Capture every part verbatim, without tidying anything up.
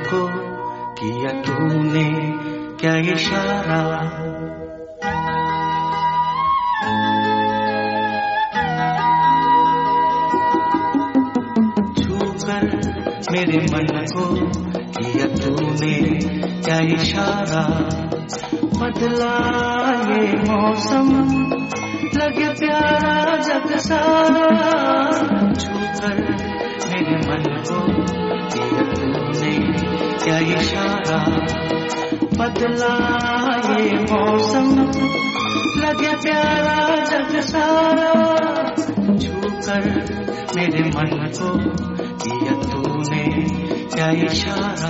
को किया तूने क्या इशारा। छूकर मेरे मन को किया तूने क्या इशारा। बदला ये मौसम लगे प्यारा जग सारा। छूकर मेरे मन को किया तूने क्या इशारा। बदला ये मौसम लगे प्यारा जग सारा। छूकर मेरे मन को किया तूने क्या इशारा।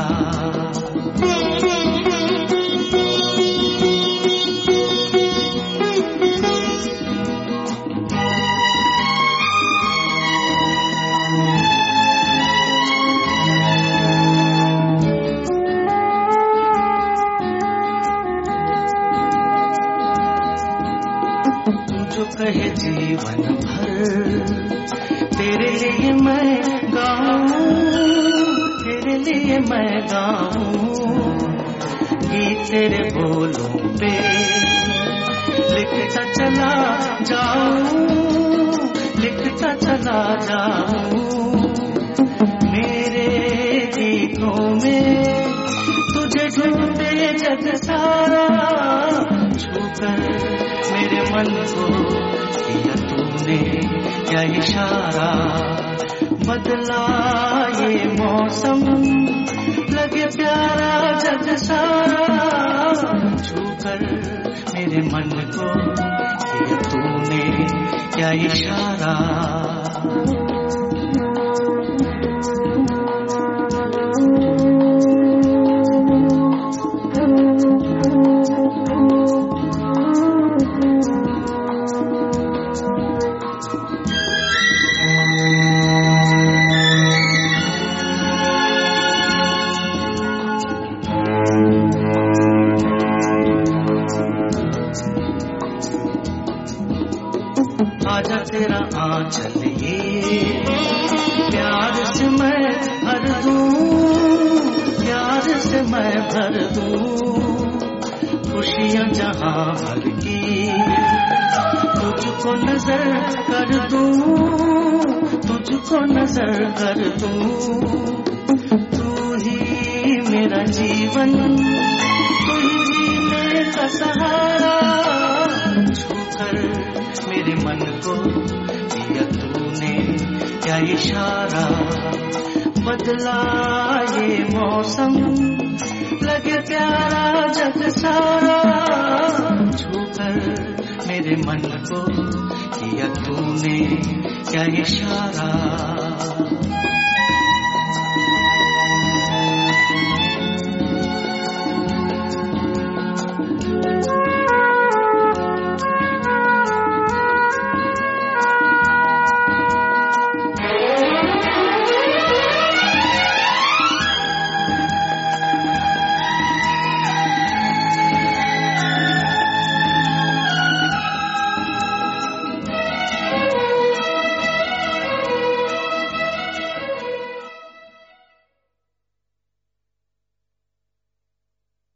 जो कहे जीवन भर तेरे लिए मैं गाऊं, तेरे लिए मैं गाऊं। गीत तेरे बोलों पे लिखता चला जाऊं, लिखता चला जाऊं। मेरे गीतों में तुझे ढूंढे जग सारा। छूकर मेरे मन को किया तूने क्या इशारा। बदला ये मौसम लगे प्यारा जग सारा। छूकर मेरे मन को किया तूने क्या इशारा। आजा तेरा आंचल ये प्यार से मैं भर दूं, प्यार से मैं भर दूं। खुशियां जहां भर की तुझको नजर कर दूं, तुझको नजर कर दूं। तू ही मेरा जीवन, तू ही जीने का सहारा। छूकर मेरे मन को किया तूने क्या इशारा। बदला ये मौसम लगे प्यारा जग सारा। छूकर मेरे मन को किया तूने क्या इशारा।